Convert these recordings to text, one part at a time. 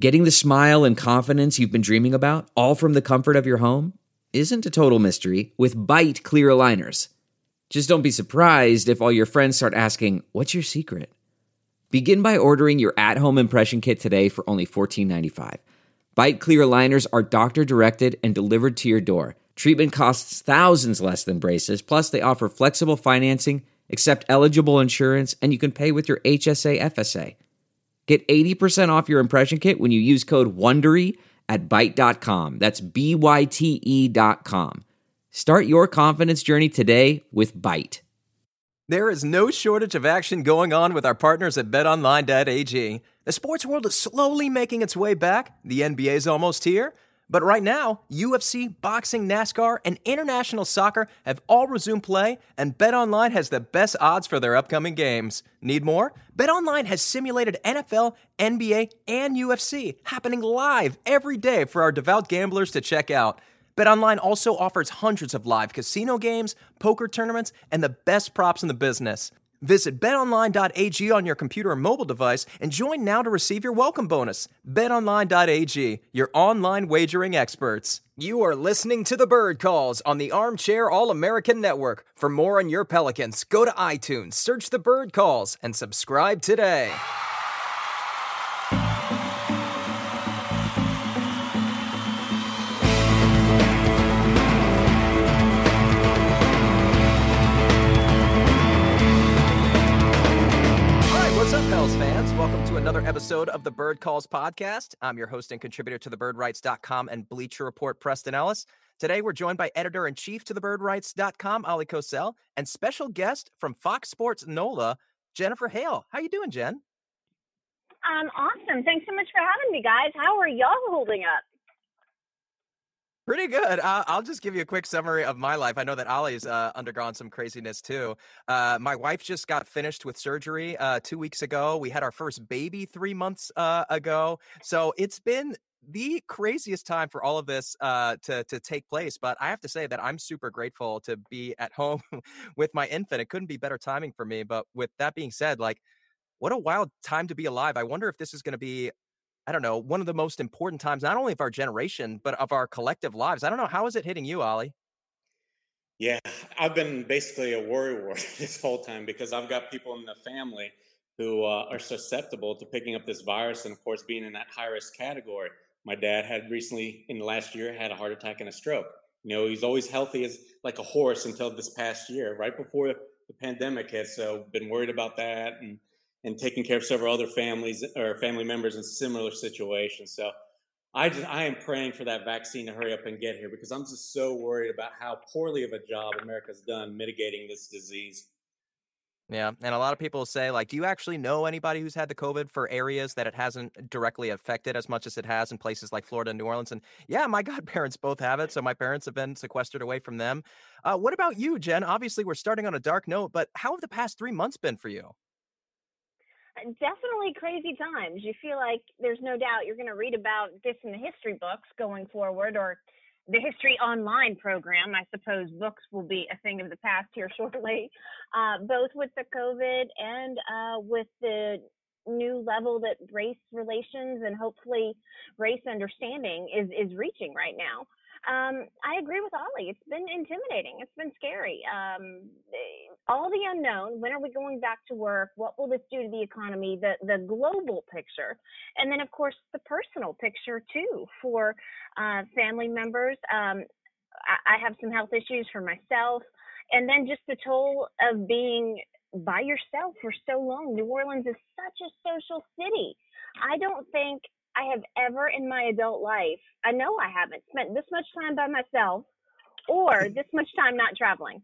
Getting the smile and confidence you've been dreaming about, all from the comfort of your home, isn't a total mystery with Byte clear aligners. Just don't be surprised if all your friends start asking, "What's your secret?" Begin by ordering your at-home impression kit today for only $14.95. Byte clear aligners are doctor-directed and delivered to your door. Treatment costs thousands less than braces, plus they offer flexible financing, accept eligible insurance, and you can pay with your HSA FSA. Get 80% off your impression kit when you use code WONDERY at Byte.com. That's BYTE.com. Start your confidence journey today with Byte. There is no shortage of action going on with our partners at BetOnline.ag. The sports world is slowly making its way back. The NBA is almost here. But right now, UFC, boxing, NASCAR, and international soccer have all resumed play, and BetOnline has the best odds for their upcoming games. Need more? BetOnline has simulated NFL, NBA, and UFC happening live every day for our devout gamblers to check out. BetOnline also offers hundreds of live casino games, poker tournaments, and the best props in the business. Visit betonline.ag on your computer or mobile device and join now to receive your welcome bonus. betonline.ag, your online wagering experts. You are listening to The Bird Calls on the Armchair All-American Network. For more on your Pelicans, go to iTunes, search The Bird Calls, and subscribe today. Fans, welcome to another episode of the Bird Calls podcast. I'm your host and contributor to thebirdwrites.com and Bleacher Report, Preston Ellis. Today, we're joined by editor-in-chief to thebirdwrites.com, Ali Kosel, and special guest from Fox Sports NOLA, Jennifer Hale. How you doing, Jen? I'm awesome. Thanks so much for having me, guys. How are y'all holding up? Pretty good. I'll just give you a quick summary of my life. I know that Ollie's undergone some craziness too. My wife just got finished with surgery 2 weeks ago. We had our first baby 3 months ago. So it's been the craziest time for all of this to take place. But I have to say that I'm super grateful to be at home with my infant. It couldn't be better timing for me. But with that being said, like, what a wild time to be alive. I wonder if this is going to be, I don't know, one of the most important times, not only of our generation, but of our collective lives. I don't know. How is it hitting you, Ollie? Yeah, I've been basically a worrywart this whole time because I've got people in the family who are susceptible to picking up this virus and, of course, being in that high-risk category. My dad had recently, in the last year, had a heart attack and a stroke. You know, he's always healthy as like a horse until this past year, right before the pandemic hit. So been worried about that and taking care of several other families or family members in similar situations. So I am praying for that vaccine to hurry up and get here because I'm just so worried about how poorly of a job America's done mitigating this disease. Yeah, and a lot of people say, like, do you actually know anybody who's had the COVID for areas that it hasn't directly affected as much as it has in places like Florida and New Orleans? And yeah, my godparents both have it, so my parents have been sequestered away from them. What about you, Jen? Obviously, we're starting on a dark note, but how have the past 3 months been for you? Definitely crazy times. You feel like there's no doubt you're going to read about this in the history books going forward, or the History Online program. I suppose books will be a thing of the past here shortly, both with the COVID and with the new level that race relations and hopefully race understanding is reaching right now. I agree with Ollie. It's been intimidating. It's been scary. All the unknown. When are we going back to work? What will this do to the economy? The global picture. And then, of course, the personal picture, too, for family members. I have some health issues for myself. And then just the toll of being by yourself for so long. New Orleans is such a social city. I don't think I have ever in my adult life, I know I haven't spent this much time by myself or this much time not traveling.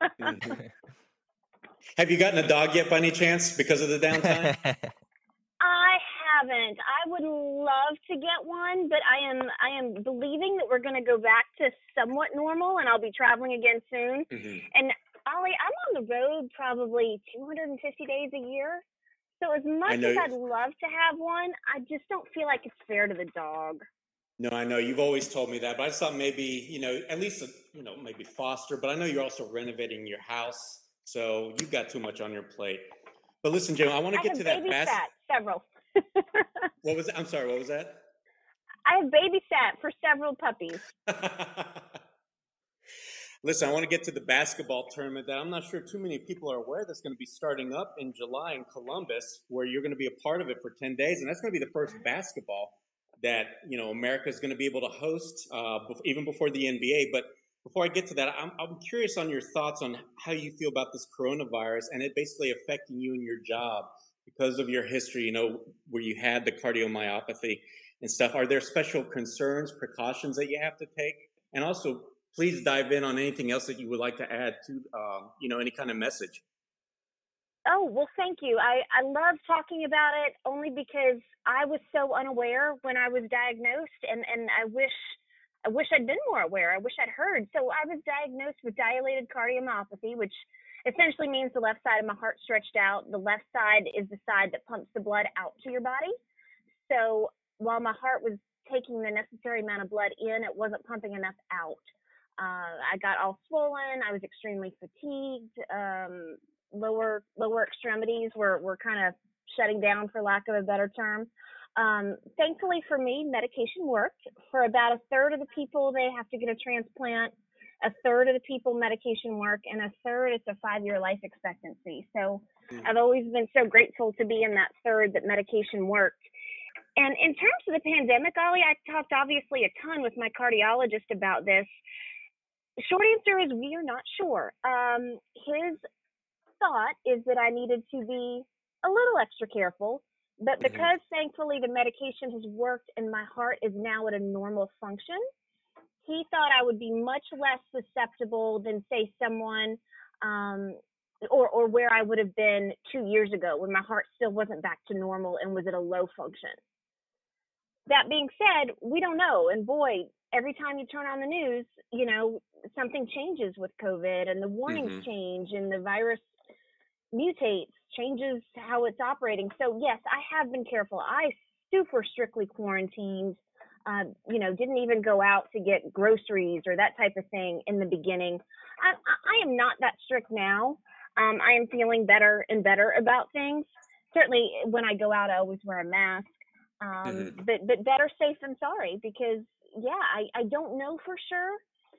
Have you gotten a dog yet by any chance because of the downtime? I haven't. I would love to get one, but I am believing that we're going to go back to somewhat normal and I'll be traveling again soon. Mm-hmm. And Ollie, I'm on the road probably 250 days a year. So as much as I'd love to have one, I just don't feel like it's fair to the dog. No, I know. You've always told me that, but I just thought maybe, at least, maybe foster. But I know you're also renovating your house, so you've got too much on your plate. But listen, Jim, I want to get to that. Several. What was it? I'm sorry, what was that? I have babysat for several puppies. Listen, I want to get to the basketball tournament that I'm not sure too many people are aware that's going to be starting up in July in Columbus, where you're going to be a part of it for 10 days. And that's going to be the first basketball that, America is going to be able to host even before the NBA. But before I get to that, I'm curious on your thoughts on how you feel about this coronavirus and it basically affecting you and your job because of your history, where you had the cardiomyopathy and stuff. Are there special concerns, precautions that you have to take? And also, please dive in on anything else that you would like to add to, any kind of message. Oh, well, thank you. I love talking about it only because I was so unaware when I was diagnosed, and I wish I'd been more aware. I wish I'd heard. So I was diagnosed with dilated cardiomyopathy, which essentially means the left side of my heart stretched out. The left side is the side that pumps the blood out to your body. So while my heart was taking the necessary amount of blood in, it wasn't pumping enough out. I got all swollen. I was extremely fatigued. Lower extremities were kind of shutting down, for lack of a better term. Thankfully for me, medication worked. For about a third of the people, they have to get a transplant. A third of the people, medication work, and a third, it's a 5-year life expectancy. So I've always been so grateful to be in that third that medication worked. And in terms of the pandemic, Ollie, I talked obviously a ton with my cardiologist about this. The short answer is we are not sure. His thought is that I needed to be a little extra careful, but because thankfully the medication has worked and my heart is now at a normal function, he thought I would be much less susceptible than, say, someone or where I would have been 2 years ago when my heart still wasn't back to normal and was at a low function. That being said, we don't know. And boy, every time you turn on the news, something changes with COVID and the warnings change and the virus mutates, changes how it's operating. So yes, I have been careful. I super strictly quarantined, didn't even go out to get groceries or that type of thing in the beginning. I am not that strict now. I am feeling better and better about things. Certainly when I go out, I always wear a mask. But better safe than sorry, because I don't know for sure.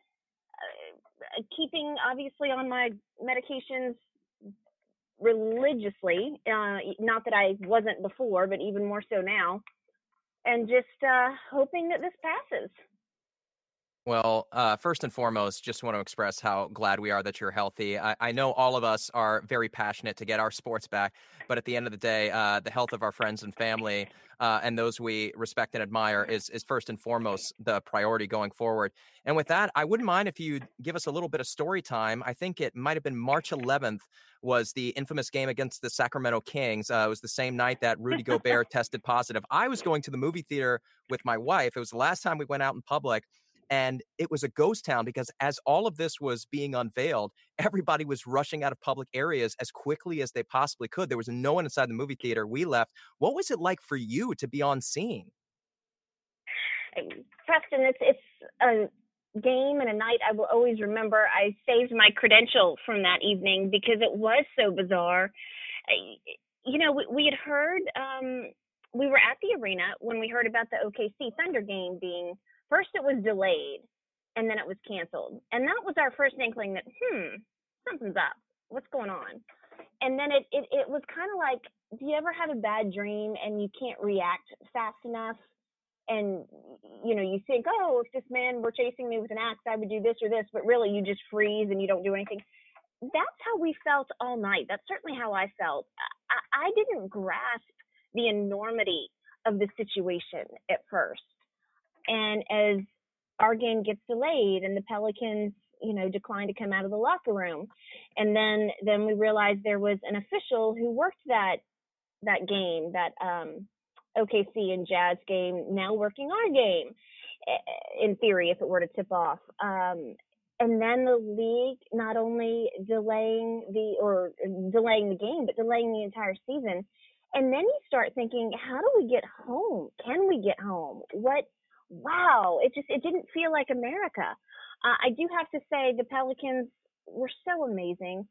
Keeping obviously on my medications religiously, not that I wasn't before, but even more so now, and just hoping that this passes. Well, first and foremost, just want to express how glad we are that you're healthy. I know all of us are very passionate to get our sports back, but at the end of the day, the health of our friends and family and those we respect and admire is first and foremost the priority going forward. And with that, I wouldn't mind if you'd give us a little bit of story time. I think it might have been March 11th was the infamous game against the Sacramento Kings. It was the same night that Rudy Gobert tested positive. I was going to the movie theater with my wife. It was the last time we went out in public. And it was a ghost town because as all of this was being unveiled, everybody was rushing out of public areas as quickly as they possibly could. There was no one inside the movie theater. We left. What was it like for you to be on scene? Preston, it's a game and a night I will always remember. I saved my credential from that evening because it was so bizarre. We had heard, we were at the arena when we heard about the OKC Thunder game being, first it was delayed and then it was canceled. And that was our first inkling that, something's up. What's going on? And then it was kind of like, do you ever have a bad dream and you can't react fast enough? And, you think, oh, if this man were chasing me with an axe, I would do this or this, but really you just freeze and you don't do anything. That's how we felt all night. That's certainly how I felt. I didn't grasp the enormity of the situation at first. And as our game gets delayed and the Pelicans, decline to come out of the locker room, and then we realized there was an official who worked that game, that OKC and Jazz game, now working our game, in theory, if it were to tip off. And then the league not only delaying the game, but delaying the entire season. And then you start thinking, how do we get home? Can we get home? Wow, it didn't feel like America. I do have to say the Pelicans were so amazing.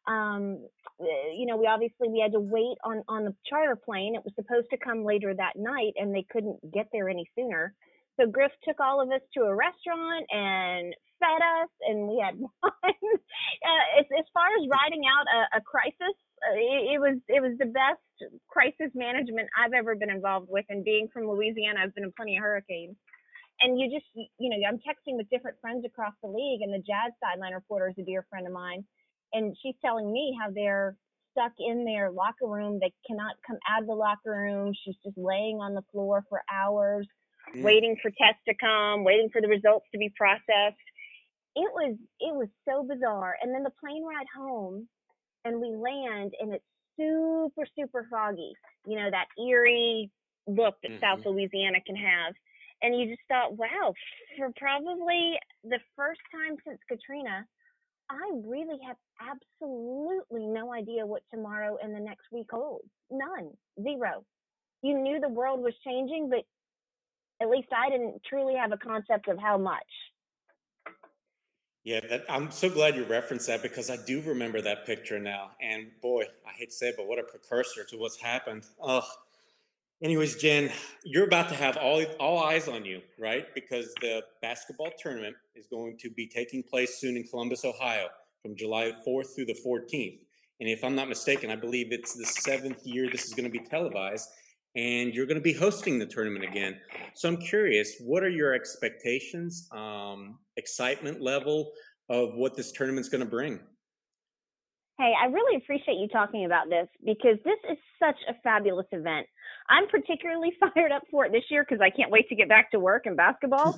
We had to wait on the charter plane. It was supposed to come later that night and they couldn't get there any sooner. So Griff took all of us to a restaurant and fed us, and we had wine. As far as riding out a crisis, it was the best crisis management I've ever been involved with. And being from Louisiana, I've been in plenty of hurricanes. And you just, I'm texting with different friends across the league, and the Jazz sideline reporter is a dear friend of mine, and she's telling me how they're stuck in their locker room. They cannot come out of the locker room. She's just laying on the floor for hours, waiting for tests to come, waiting for the results to be processed. It was so bizarre. And then the plane ride home, and we land, and it's super, super foggy. That eerie look that South Louisiana can have. And you just thought, wow, for probably the first time since Katrina, I really have absolutely no idea what tomorrow and the next week holds. None. Zero. You knew the world was changing, but at least I didn't truly have a concept of how much. Yeah, I'm so glad you referenced that, because I do remember that picture now. And boy, I hate to say it, but what a precursor to what's happened. Ugh. Anyways, Jen, you're about to have all eyes on you, right? Because the basketball tournament is going to be taking place soon in Columbus, Ohio, from July 4th through the 14th. And if I'm not mistaken, I believe it's the 7th year this is going to be televised, and you're going to be hosting the tournament again. So I'm curious, what are your expectations, excitement level of what this tournament's going to bring? Hey, I really appreciate you talking about this, because this is such a fabulous event. I'm particularly fired up for it this year because I can't wait to get back to work and basketball.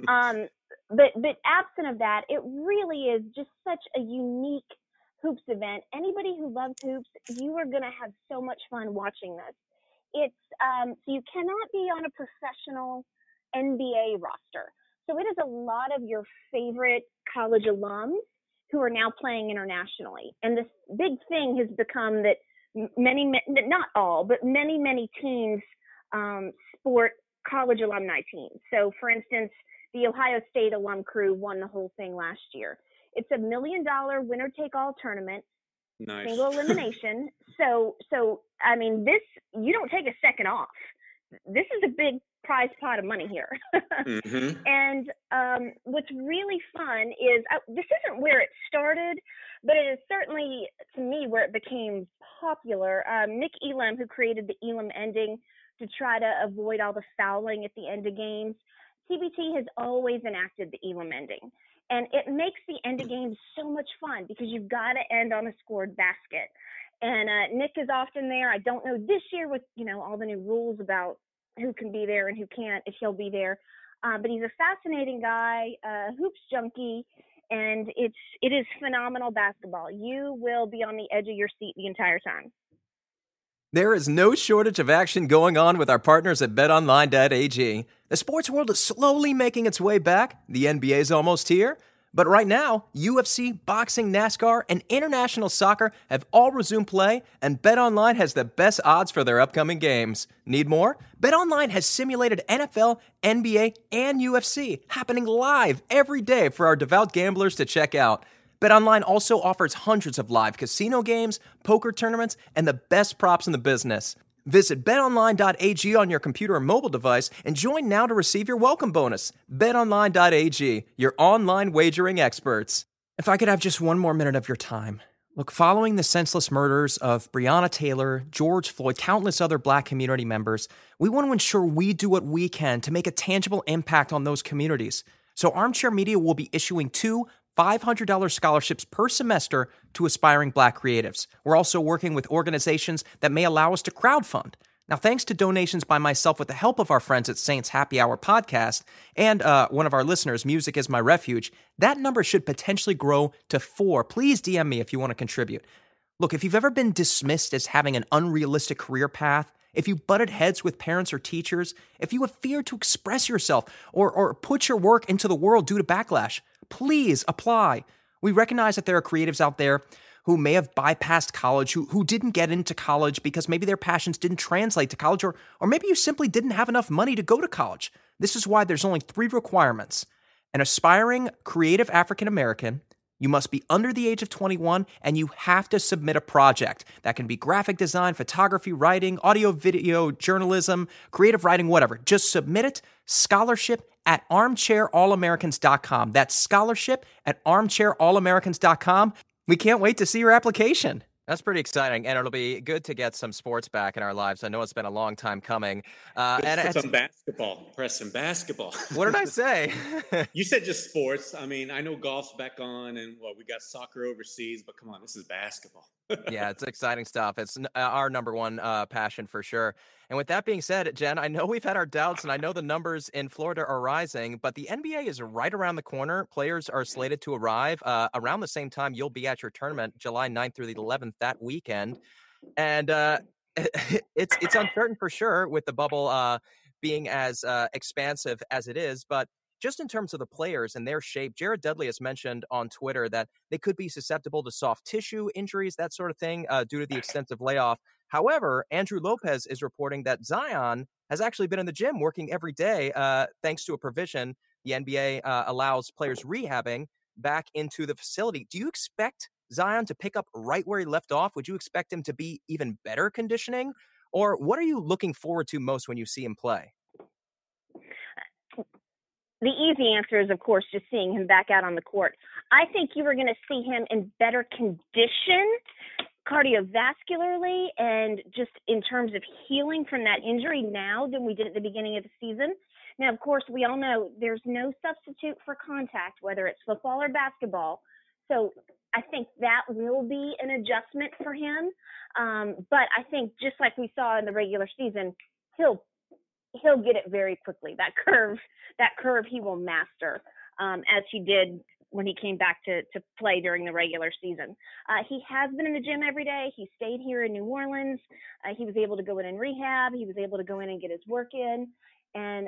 But absent of that, it really is just such a unique hoops event. Anybody who loves hoops, you are going to have so much fun watching this. It's so you cannot be on a professional NBA roster. So it is a lot of your favorite college alums who are now playing internationally. And this big thing has become that many, not all, but many teams sport college alumni teams. So, for instance, the Ohio State alum crew won the whole thing last year. It's $1 million winner-take-all tournament, Nice. Single elimination. So I mean, this, you don't take a second off. This is a big prize pot of money here. Mm-hmm. And what's really fun is, this isn't where it started, but it is certainly, to me, where it became popular. Nick Elam, who created the Elam ending to try to avoid all the fouling at the end of games, TBT has always enacted the Elam ending. And it makes the end of games so much fun because you've got to end on a scored basket. And Nick is often there. I don't know this year with, all the new rules about who can be there and who can't, if he'll be there. But he's a fascinating guy, hoops junkie, and it is phenomenal basketball. You will be on the edge of your seat the entire time. There is no shortage of action going on with our partners at BetOnline.ag. The sports world is slowly making its way back. The NBA is almost here. But right now, UFC, boxing, NASCAR, and international soccer have all resumed play, and BetOnline has the best odds for their upcoming games. Need more? BetOnline has simulated NFL, NBA, and UFC happening live every day for our devout gamblers to check out. BetOnline also offers hundreds of live casino games, poker tournaments, and the best props in the business. Visit betonline.ag on your computer or mobile device and join now to receive your welcome bonus. BetOnline.ag, your online wagering experts. If I could have just one more minute of your time. Look, following the senseless murders of Breonna Taylor, George Floyd, countless other Black community members, we want to ensure we do what we can to make a tangible impact on those communities. So Armchair Media will be issuing 2 $500 scholarships per semester to aspiring Black creatives. We're also working with organizations that may allow us to crowdfund. Now, thanks to donations by myself with the help of our friends at Saints Happy Hour podcast and one of our listeners, Music is My Refuge, that number should potentially grow to 4. Please DM me if you want to contribute. Look, if you've ever been dismissed as having an unrealistic career path, if you butted heads with parents or teachers, if you have feared to express yourself or put your work into the world due to backlash, please apply. We recognize that there are creatives out there who may have bypassed college, who didn't get into college because maybe their passions didn't translate to college, or maybe you simply didn't have enough money to go to college. This is why there's only 3 requirements. An aspiring creative African American, you must be under the age of 21, and you have to submit a project. That can be graphic design, photography, writing, audio, video, journalism, creative writing, whatever. Just submit it. Scholarship at armchairallamericans.com. That's scholarship at armchairallamericans.com. We can't wait to see your application. That's pretty exciting, and it'll be good to get some sports back in our lives. I know it's been a long time coming. For some basketball, Preston, basketball. What did I say? You said just sports. I mean, I know golf's back on, and we got soccer overseas, but come on, this is basketball. Yeah, it's exciting stuff. It's our number one passion for sure. And with that being said, Jen, I know we've had our doubts, and I know the numbers in Florida are rising, but the NBA is right around the corner. Players are slated to arrive around the same time you'll be at your tournament, July 9th through the 11th, that weekend. And it's uncertain for sure with the bubble being as expansive as it is, but just in terms of the players and their shape, Jared Dudley has mentioned on Twitter that they could be susceptible to soft tissue injuries, that sort of thing, due to the extensive layoff. However, Andrew Lopez is reporting that Zion has actually been in the gym working every day, thanks to a provision the NBA allows players rehabbing back into the facility. Do you expect Zion to pick up right where he left off? Would you expect him to be even better conditioning? Or what are you looking forward to most when you see him play? The easy answer is, of course, just seeing him back out on the court. I think you were going to see him in better condition cardiovascularly and just in terms of healing from that injury now than we did at the beginning of the season. Now, of course, we all know there's no substitute for contact, whether it's football or basketball. So I think that will be an adjustment for him. But I think just like we saw in the regular season, he'll get it very quickly. That curve he will master, as he did when he came back to play during the regular season. He has been in the gym every day. He stayed here in New Orleans. He was able to go in and rehab. He was able to go in and get his work in. And,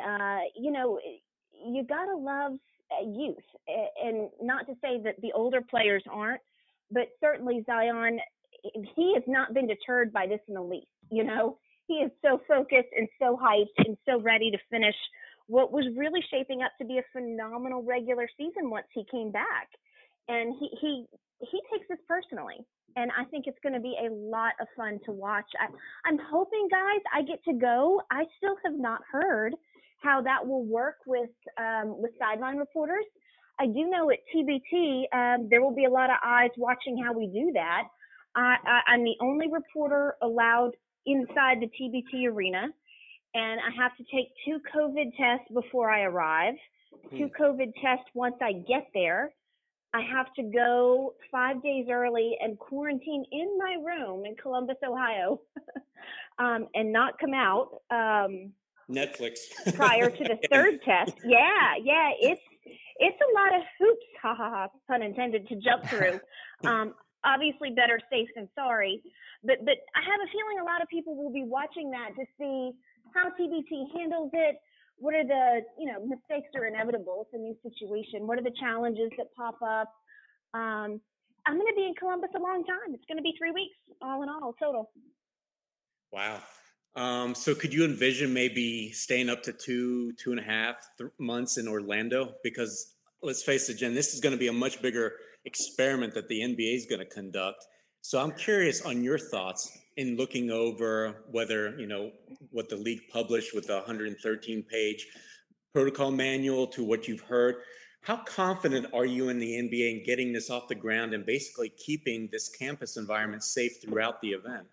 you got to love youth. And not to say that the older players aren't, but certainly Zion, he has not been deterred by this in the least. He is so focused and so hyped and so ready to finish what was really shaping up to be a phenomenal regular season once he came back. And he takes this personally. And I think it's going to be a lot of fun to watch. I'm hoping, guys, I get to go. I still have not heard how that will work with sideline reporters. I do know at TBT, there will be a lot of eyes watching how we do that. I'm the only reporter allowed inside the TBT arena, and I have to take 2 COVID tests before I arrive, 2 COVID tests once I get there. I have to go 5 days early and quarantine in my room in Columbus, Ohio, and not come out. Netflix. Prior to the third test. Yeah, it's a lot of hoops, pun intended, to jump through. Obviously better safe than sorry, but I have a feeling a lot of people will be watching that to see how TBT handles it. What are the, mistakes are inevitable. It's a new situation. What are the challenges that pop up? I'm going to be in Columbus a long time. It's going to be 3 weeks, all in all, total. Wow. So could you envision maybe staying up to 2.5 months in Orlando? Because let's face it, Jen, this is going to be a much bigger experiment that the NBA is going to conduct. So I'm curious on your thoughts in looking over whether, what the league published with the 113-page protocol manual to what you've heard. How confident are you in the NBA in getting this off the ground and basically keeping this campus environment safe throughout the event?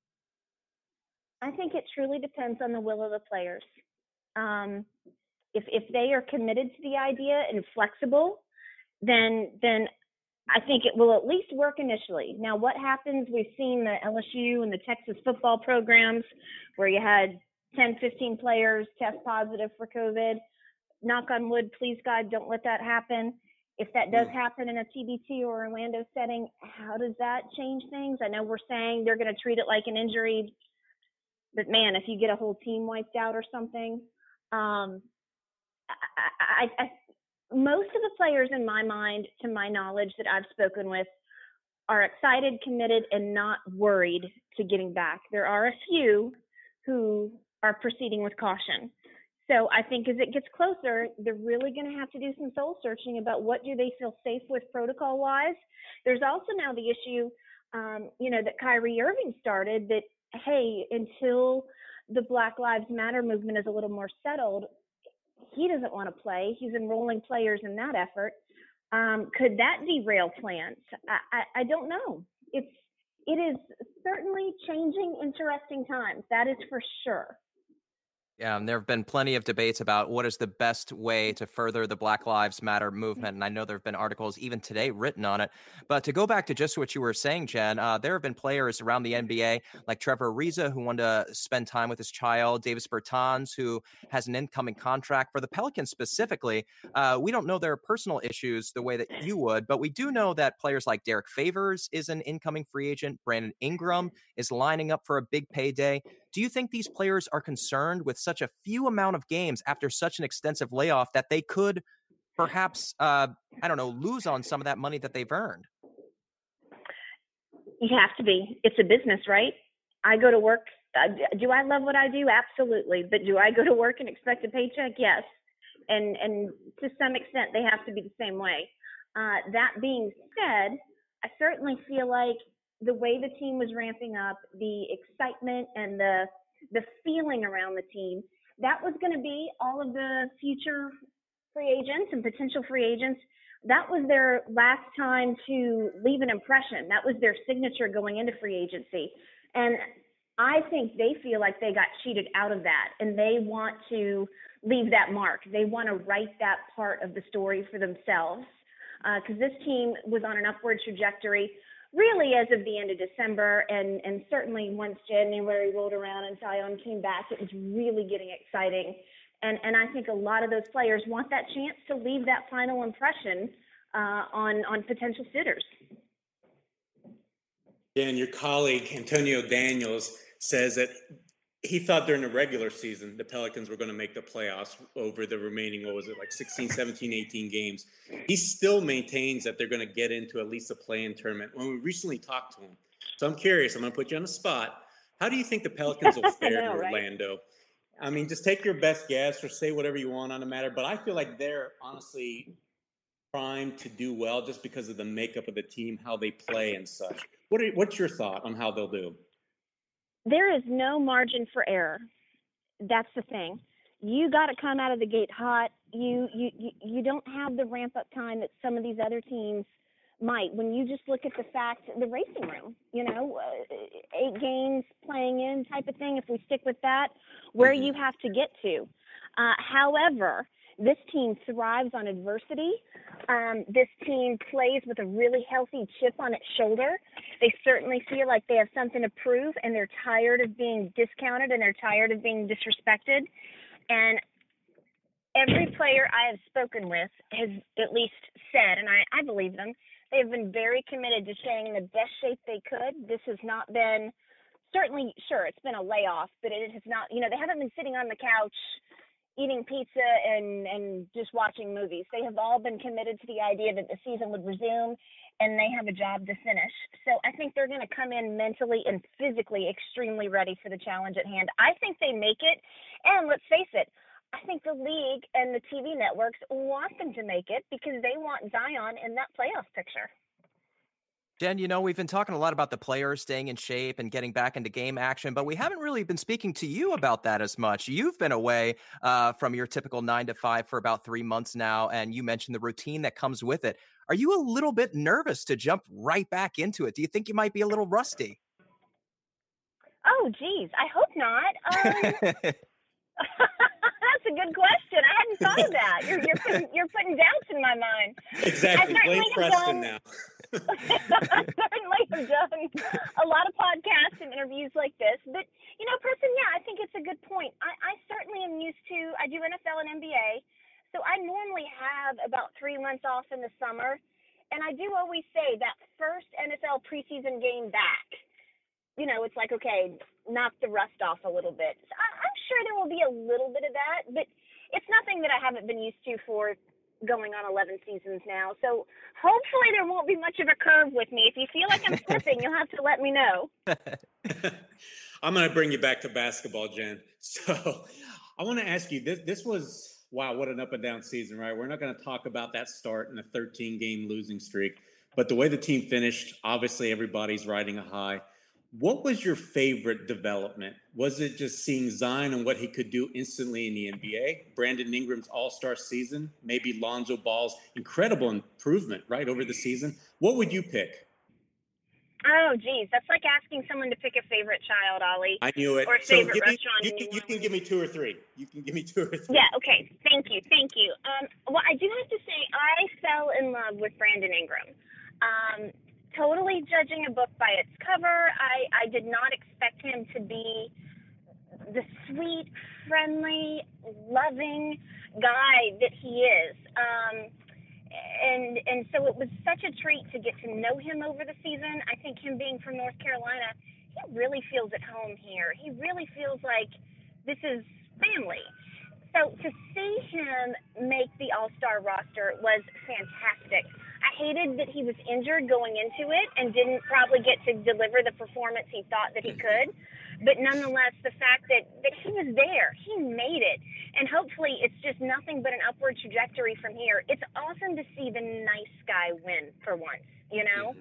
I think it truly depends on the will of the players. If they are committed to the idea and flexible, then I think it will at least work initially. Now, what happens, we've seen the LSU and the Texas football programs where you had 10, 15 players test positive for COVID. Knock on wood, please God, don't let that happen. If that does happen in a TBT or Orlando setting, how does that change things? I know we're saying they're going to treat it like an injury, but man, if you get a whole team wiped out or something, most of the players in my mind, to my knowledge that I've spoken with, are excited, committed, and not worried to getting back. There are a few who are proceeding with caution. So I think as it gets closer, they're really going to have to do some soul searching about what do they feel safe with protocol-wise. There's also now the issue, that Kyrie Irving started that, hey, until the Black Lives Matter movement is a little more settled, he doesn't want to play. He's enrolling players in that effort. Could that derail plans? I don't know. It is certainly changing, interesting times. That is for sure. Yeah, and there have been plenty of debates about what is the best way to further the Black Lives Matter movement. And I know there have been articles even today written on it. But to go back to just what you were saying, Jen, there have been players around the NBA like Trevor Ariza, who wanted to spend time with his child, Davis Bertans, who has an incoming contract. For the Pelicans specifically, we don't know their personal issues the way that you would, but we do know that players like Derek Favors is an incoming free agent. Brandon Ingram is lining up for a big payday. Do you think these players are concerned with such a few amount of games after such an extensive layoff that they could perhaps, lose on some of that money that they've earned? You have to be. It's a business, right? I go to work. Do I love what I do? Absolutely. But do I go to work and expect a paycheck? Yes. And to some extent, they have to be the same way. That being said, I certainly feel like the way the team was ramping up, the excitement and the feeling around the team, that was going to be all of the future free agents and potential free agents. That was their last time to leave an impression. That was their signature going into free agency. And I think they feel like they got cheated out of that, and they want to leave that mark. They want to write that part of the story for themselves, because this team was on an upward trajectory really as of the end of December, and certainly once January rolled around and Zion came back, it was really getting exciting. And I think a lot of those players want that chance to leave that final impression on potential suitors. Dan, your colleague Antonio Daniels says that he thought during the regular season the Pelicans were going to make the playoffs over the remaining, 16, 17, 18 games. He still maintains that they're going to get into at least a play-in tournament when we recently talked to him. So I'm curious, I'm going to put you on the spot. How do you think the Pelicans will fare in Orlando? Right? I mean, just take your best guess or say whatever you want on the matter, but I feel like they're honestly primed to do well just because of the makeup of the team, how they play and such. What's your thought on how they'll do? There is no margin for error. That's the thing. You got to come out of the gate hot. You don't have the ramp up time that some of these other teams might. When you just look at the fact, the racing room, 8 games playing in type of thing. If we stick with that, where you have to get to. However, this team thrives on adversity. This team plays with a really healthy chip on its shoulder. They certainly feel like they have something to prove, and they're tired of being discounted, and they're tired of being disrespected. And every player I have spoken with has at least said, and I believe them, they have been very committed to staying in the best shape they could. This has not been, certainly, sure, it's been a layoff, but it has not, they haven't been sitting on the couch eating pizza and just watching movies. They have all been committed to the idea that the season would resume and they have a job to finish. So I think they're going to come in mentally and physically extremely ready for the challenge at hand. I think they make it. And let's face it, I think the league and the TV networks want them to make it because they want Zion in that playoff picture. Jen, we've been talking a lot about the players staying in shape and getting back into game action, but we haven't really been speaking to you about that as much. You've been away from your typical 9 to 5 for about 3 months now, and you mentioned the routine that comes with it. Are you a little bit nervous to jump right back into it? Do you think you might be a little rusty? Oh, geez. I hope not. That's a good question. I hadn't thought of that. You're putting doubts in my mind. Exactly. Blame Preston now. I certainly have done a lot of podcasts and interviews like this. But, Preston, I think it's a good point. I certainly am used to, I do NFL and NBA, so I normally have about 3 months off in the summer. And I do always say that first NFL preseason game back, it's like, okay, knock the rust off a little bit. So I'm sure there will be a little bit of that, but it's nothing that I haven't been used to for going on 11 seasons now. So hopefully there won't be much of a curve with me. If you feel like I'm slipping, you'll have to let me know. I'm going to bring you back to basketball, Jen. So I want to ask you, this was, wow, what an up and down season, right? We're not going to talk about that start and the 13-game losing streak, but the way the team finished, obviously everybody's riding a high. What was your favorite development? Was it just seeing Zion and what he could do instantly in the NBA? Brandon Ingram's all-star season? Maybe Lonzo Ball's incredible improvement right over the season? What would you pick? Oh, geez, that's like asking someone to pick a favorite child, Ollie, I knew it. or a So favorite give me restaurant you in can, New you can Orleans. give me two or three. You can give me two or three. Yeah, okay. Thank you. Well, I do have to say I fell in love with Brandon Ingram. Totally judging a book by its cover. I did not expect him to be the sweet, friendly, loving guy that he is. And so it was such a treat to get to know him over the season. I think him being from North Carolina, he really feels at home here. He really feels like this is family. So to see him make the All-Star roster was fantastic. I hated that he was injured going into it and didn't probably get to deliver the performance he thought that he could. But nonetheless, the fact that he was there, he made it. And hopefully it's just nothing but an upward trajectory from here. It's awesome to see the nice guy win for once, you know?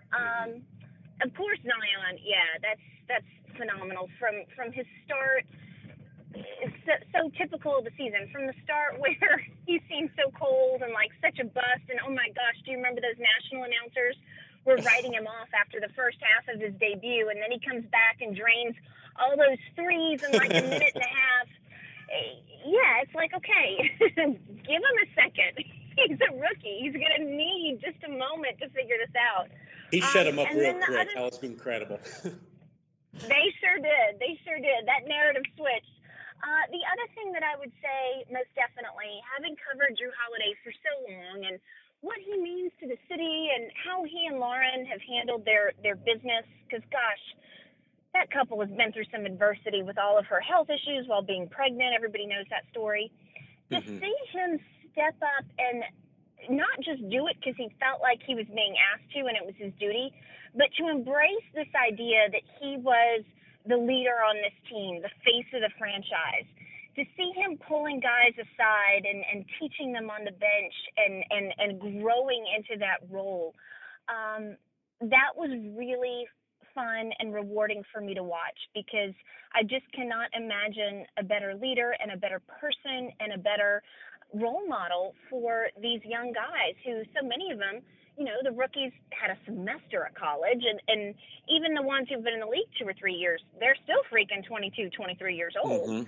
Of course, Zion, yeah, that's phenomenal. From his start, it's so typical of the season. From the start where he seemed so cold and like such a bust, and oh my gosh, do you remember those national announcers were writing him off after the first half of his debut, and then he comes back and drains all those threes in like a minute and a half. Yeah, it's like, okay, give him a second. He's a rookie. He's going to need just a moment to figure this out. He shut him up And real then the quick. other, That was incredible. They sure did. That narrative switched. The other thing that I would say, most definitely, having covered Drew Holiday for so long and what he means to the city and how he and Lauren have handled their business, because, gosh, that couple has been through some adversity with all of her health issues while being pregnant. Everybody knows that story. To see him step up and not just do it because he felt like he was being asked to and it was his duty, but to embrace this idea that he was the leader on this team, the face of the franchise. To see him pulling guys aside and teaching them on the bench and growing into that role, that was really fun and rewarding for me to watch, because I just cannot imagine a better leader and a better person and a better role model for these young guys who, so many of them, you know, the rookies had a semester at college, and even the ones who've been in the league 2 or 3 years, they're still freaking 22, 23 years old.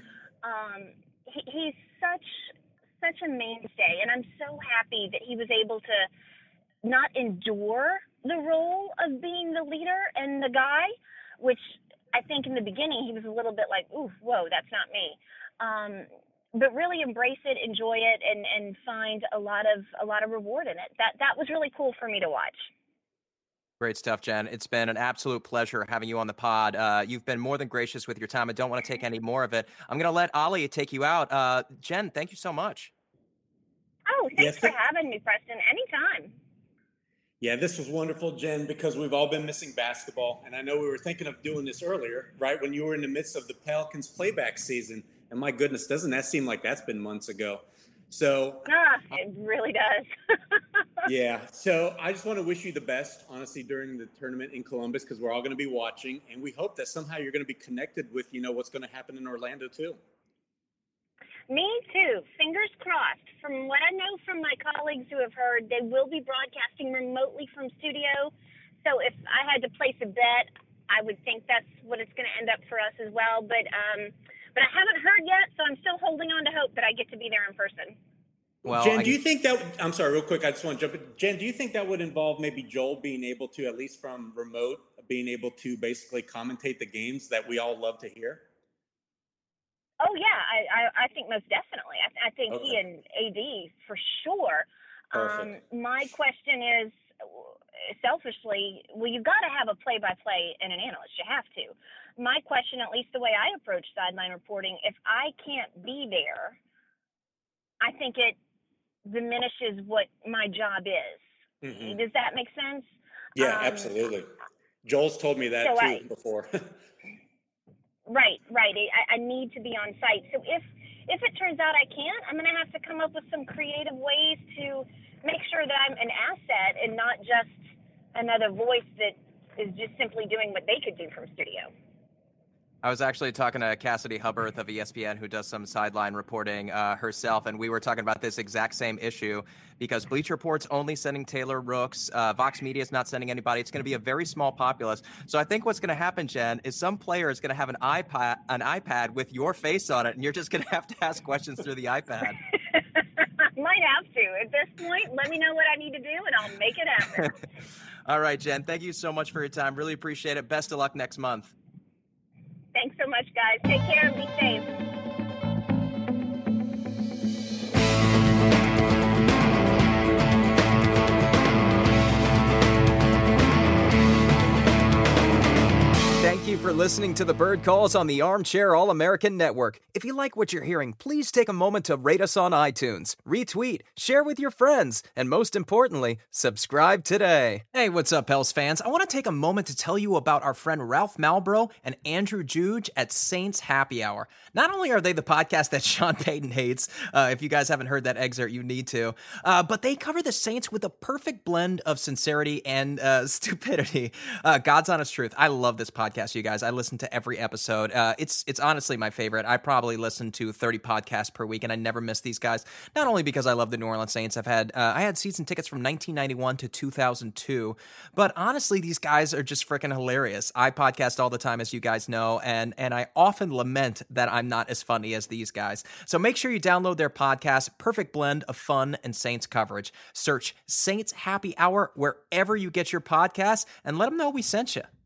He's such a mainstay, and I'm so happy that he was able to not endure the role of being the leader and the guy, which I think in the beginning he was a little bit like, ooh, whoa, that's not me. But really embrace it, enjoy it, and find a lot of reward in it. That was really cool for me to watch. Great stuff, Jen. It's been an absolute pleasure having you on the pod. You've been more than gracious with your time. I don't want to take any more of it. I'm going to let Ollie take you out. Jen, thank you so much. Oh, thanks for having me, Preston. Anytime. Yeah, this was wonderful, Jen, because we've all been missing basketball. And I know we were thinking of doing this earlier, right, when you were in the midst of the Pelicans playback season. And my goodness, doesn't that seem like that's been months ago? So it really does. Yeah, so I just want to wish you the best, honestly, during the tournament in Columbus, because we're all going to be watching. And we hope that somehow you're going to be connected with, what's going to happen in Orlando, too. Me too. Fingers crossed. From what I know from my colleagues who have heard, they will be broadcasting remotely from studio. So if I had to place a bet, I would think that's what it's going to end up for us as well. But I haven't heard yet, so I'm still holding on to hope that I get to be there in person. Well, Jen, do you think that, I'm sorry, real quick, I just want to jump in. Jen, do you think that would involve maybe Joel being able to, at least from remote, being able to basically commentate the games that we all love to hear? Oh, yeah, I think most definitely. I think he and AD for sure. My question is, selfishly, well, you've got to have a play-by-play and an analyst. You have to. My question, at least the way I approach sideline reporting, if I can't be there, I think it diminishes what my job is. Mm-hmm. Does that make sense? Yeah, absolutely. Joel's told me that too before. Right. I need to be on site. So if it turns out I can't, I'm going to have to come up with some creative ways to make sure that I'm an asset and not just another voice that is just simply doing what they could do from studio. I was actually talking to Cassidy Hubbarth of ESPN, who does some sideline reporting herself, and we were talking about this exact same issue because Bleacher Report's only sending Taylor Rooks. Vox Media's not sending anybody. It's going to be a very small populace. So I think what's going to happen, Jen, is some player is going to have an iPad with your face on it, and you're just going to have to ask questions through the iPad. Might have to. At this point, let me know what I need to do, and I'll make it happen. All right, Jen, thank you so much for your time. Really appreciate it. Best of luck next month. Thanks so much, guys. Take care and be safe. Thank you for listening to the Bird Calls on the Armchair All-American Network. If you like what you're hearing, please take a moment to rate us on iTunes, retweet, share with your friends, and most importantly, subscribe today. Hey, what's up, Pels fans? I want to take a moment to tell you about our friend Ralph Malbrough and Andrew Juge at Saints Happy Hour. Not only are they the podcast that Sean Payton hates, if you guys haven't heard that excerpt, you need to, but they cover the Saints with a perfect blend of sincerity and stupidity. God's honest truth. I love this podcast. You guys, I listen to every episode. It's honestly my favorite. I probably listen to 30 podcasts per week, and I never miss these guys. Not only because I love the New Orleans Saints, I had season tickets from 1991 to 2002, but honestly, these guys are just freaking hilarious. I podcast all the time, as you guys know, and I often lament that I'm not as funny as these guys. So make sure you download their podcast, perfect blend of fun and Saints coverage. Search Saints Happy Hour wherever you get your podcasts, and let them know we sent you.